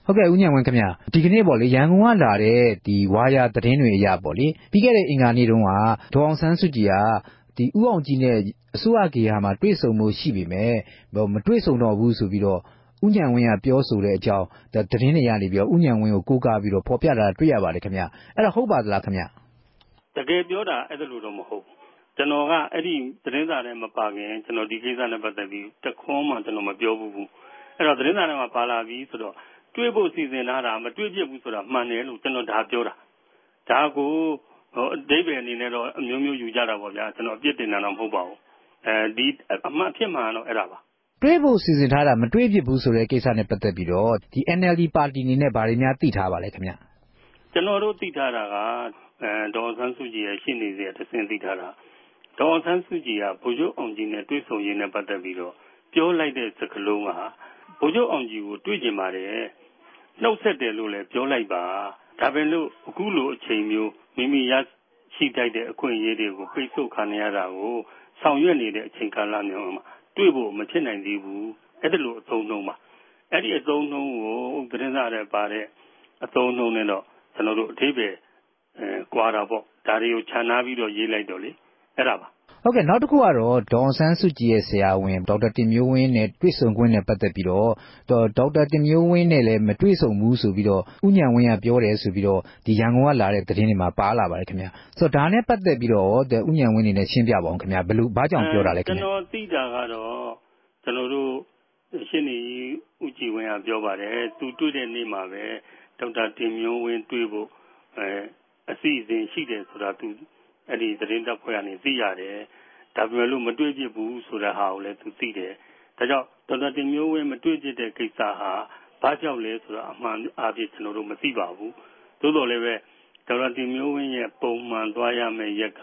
ဟုတ်ကဲ့ဦးဉာဏ်ဝင်းခင်ဗျဒီကနေ့ပေါ့လေရန်ကုန်ကလာတဲ့ဒီဝါယာသတင်းတွေအရပေါ့လေပြီးခဲ့တဲ့အင်္ဂါနေ့တုန်းကဒေါ်အောင်ဆန်းစုကြည်ကဒီဥအောင်ကြီးနဲ့အစိုးရကေဟာမှာတွေ့ဆုံမှုရှိပေမဲ့မတွေ့ဆုံတော့ဘူးဆိုပြီးတော့ဦးဉာဏ်ဝင်းကပြောဆိုတဲ့အကြောင်းသတင်းတွေရနေပြီးတော့ဦးဉာဏ်ဝင်းကိုကိုးကားပြီးတော့ဖော်ပြတာတွေ့ရပါတယ်ခင်ဗျအဲ့ဒါဟုတ်ပါသလားခင်ဗျတကယ်ပြောတာအဲ့ဒါလို့တော့မဟုတ်ကျွန်တော်ကအဲ့ဒီသတင်းစာထဲမှာပါခင်ကျွန်တော်ဒီကိစ္စနဲ့ပတ်သက်ပြီးတခွန်းမှကျွန်တော်မပြောဘူးအဲ့တော့သတင်းစာထဲမှာပါလာပြီးဆိုတော့တွေ့ဖို့စီစဉ်ထားတာမတွေ့ဖြစ်ဘူးဆိုတာမှန်တယ်လို့ကျွန်တော်ဒါပြောတာဒါကိုအဓိပ္ပာယ်အနေနဲ့တော့အမျိုးမျိုးယူကြတာပေါ့ဗျာကျွန်တော်အပြစ်တင်တာတော့မဟုတ်ပါဘူးဒီအမှန်ဖြစ်မှန်တော့အဲ့ဒါပါတွေ့ဖို့စီစဉ်ထားတာမတွေ့ဖြစ်ဘူးဆိုတဲ့ကိစ္စနဲ့ပတ်သက်ပြီးတော့ဒီ NLD ပါတီအနေနဲ့ဗာတွေများသိထားပါလဲခင်ဗျကျွန်တော်တို့သိထားတာကဒေါ်အောင်ဆန်းစုကြည်ရဲ့ရှင်းနေစေတဲ့ဆင်းသိထားတာဒေါ်အောင်ဆန်းစုကြည်ကဗိုလ်ချုပ်အောင်ကြည်နဲ့တွေ့ဆုံရင်းနဲ့ပတ်သက်ပြီးတော့ပြောလိုက်တဲ့စကားလုံးကဗိုလ်ချုပ်အောင်ကြည်ကိုတွေ့ကျင်ပါတယ်နှုတ်ဆက်တယ်လို့လည်းပြောလိုက်ပါဒါပဲလို့အခုလိုအချိန်မျိုးမိမိရရှိထိုက်တဲ့အခွင့်အရေးတွေကိုပိတ်ဆို့ခံရတာကိုဆောင်ရွက်နေတဲ့အချိန်ကာလမျိုးမှာတွေ့ဖို့မဖြစ်နိုင်သေးဘူးအဲ့ဒါလိုအသုံးနှုန်းပါအဲ့ဒီအသုံးနှုန်းကိုသတင်းစာထဲပါတဲ့အသုံးနှုန်းနဲ့တော့ကျွန်တော်တို့အဓိပ္ပာယ်ကွာတာပေါ့ဒါတွေကိုခြံထားပြီးတော့ရေးလိုက်တော့လေအဲ့ဒါပါဟုတ်ကဲ့နောက်တစ်ခုကတော့ဒေါ်အောင်ဆန်းစုကြည်ရဲ့ဆရာဝန်ဒေါက်တာတင်မျိုးဝင်းနဲ့တွေ့ဆုံခွင့်နဲ့ပတ်သက်ပြီးတော့ဒေါက်တာတင်မျိုးဝင်းနဲ့လည်းမတွေ့ဆုံဘူးဆိုပြီးတော့ဦးဉာဏ်ဝင်းကပြောတယ်ဆိုပြီးတော့ဒီရန်ကုန်ကလာတဲ့သတင်းတွေမှာပါလာပါတယ်ခင်ဗျဆိုတော့ဒါနဲ့ပတ်သက်ပြီးတော့ဦးဉာဏ်ဝင်းနေနဲ့ရှင်းပြပါအောင်ခင်ဗျဘာကြောင့်ပြောတာလဲခင်ဗျကျွန်တော်သိတာကတော့ကျွန်တော်တို့ရှင်းနေဦးကြည်ဝင်းကပြောပါတယ်သူတွေ့တဲ့နေ့မှာပဲဒေါက်တာတင်မျိုးဝင်းတွေ့ဖို့အစီအစဉ်ရှိတယ်ဆိုတာသူအဲ့ဒီသတင်းတပ်ဖွဲ့ကနေသိရတယ်ဒါပေမဲ့လို့မတွေ့ဖြစ်ဘူးဆိုတာဟာကိုလည်းသူသိတယ်ဒါကြောင့်ဒေါက်တာတင်မျိုးဝင်းမတွေ့ဖြစ်တဲ့ကိစ္စဟာဘာကြောင့်လဲဆိုတာအမှန်အားဖြင့်ကျွန်တော်တို့မသိပါဘူးသို့တော်လည်းပဲဒေါက်တာတင်မျိုးဝင်းရဲ့ပုံမှန်သွားရမယ့်ရက်က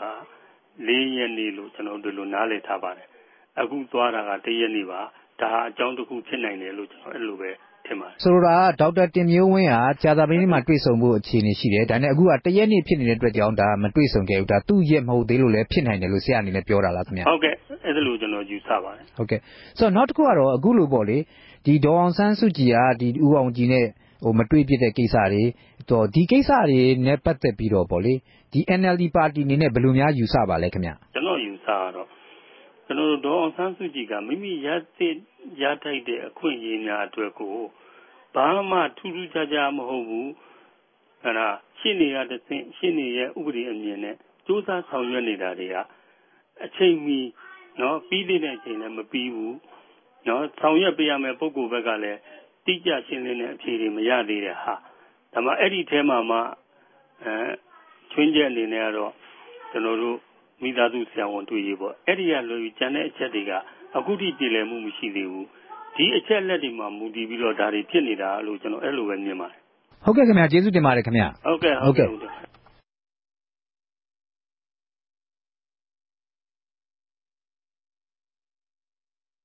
4 ရက်နေ့လို့ကျွန်တော်တို့လိုနားလည်ထားပါတယ်အခုသွားတာက1 ရက်နေ့ပါဒါဟာအကြောင်းတစ်ခုဖြစ်နိုင်တယ်လို့ကျွန်တော်အဲ့လိုပဲထင်ပါတယ်ဆိုတော့ဒေါက်တာတင်မျိုးဝင်းဟာကြာသပတေးနေ့မှာတွေ့ဆုံဖို့အခြေအနေရှိတယ်ဒါနဲ့အခုက1 ရက်နေ့ဖြစ်နေတဲ့အတွက်ကြောင့်ဒါမတွေ့ဆုံခဲ့ဘူးဒါသူ့ရက်မဟုတ်သေးလို့လည်းဖြစ်နိုင်တယ်လို့ဆရာအနေနဲ့ပြောတာလားခင်ဗျဟုတ်ကဲ့အဲ့ဒါလို့ကျွန်တော်ယူဆပါတယ်ဟုတ်ကဲ့ဆိုတော့နောက်တစ်ခုကတော့အခုလိုပေါ့လေဒီဒေါ်အောင်ဆန်းစုကြည်ကဒီဦးအောင်ကြည်နဲ့မတွေ့ဖြစ်တဲ့ကိစ္စတွေတော့ဒီကိစ္စတွေနဲ့ပတ်သက်ပြီးတော့ပေါ့လေဒီ NLD ပါတီအနေနဲ့ဘယ်လိုများယူဆပါလဲခင်ဗျကျွန်တော်ယူဆတော့ကျွန်တော်တို့ဒေါ်အောင်ဆန်းစုကြည်ကမိမိရထိုက်တဲ့အခွင့်အရေးများအတွက်ကိုဘာမှထူးထူးခြားခြားမဟုတ်ဘူးအဲ့ဒါရှင်းနေရတဲ့ရှင်းနေရဲ့ဥပဒေအမြင်နဲ့စူးစမ်းဆောင်ရွက်နေတာတွေကအချိန်မီနော်ပြီးတဲ့အချိန်လည်းမပြီးဘူးနော်ဆောင်ရွက်ပေးရမယ့်ပုဂ္ဂိုလ်ဘက်ကလည်းတိကျရှင်းလင်းတဲ့အဖြေတွေမရသေးတဲ့ဟာဒါမှအဲ့ဒီထဲမှာမှချွင်းချက်အနေနဲ့ကတော့ကျွန်တော်တို့မိသားစုဆရာဝန်တွေ့ရေးပေါ့အဲ့ဒီကလွယ်ကျန်တဲ့အချက်တွေကအခုထိပြည်လည်မှုမရှိသေးဘူးဒီအချက်လက်တွေမှာမူတည်ပြီးတော့ဒါတွေဖြစ်နေတာလို့ကျွန်တော်အဲ့လိုပဲမြင်ပါတယ်ဟုတ်ကဲ့ခင်ဗျာကျေးဇူးတင်ပါတယ်ခင်ဗျာဟုတ်ကဲ့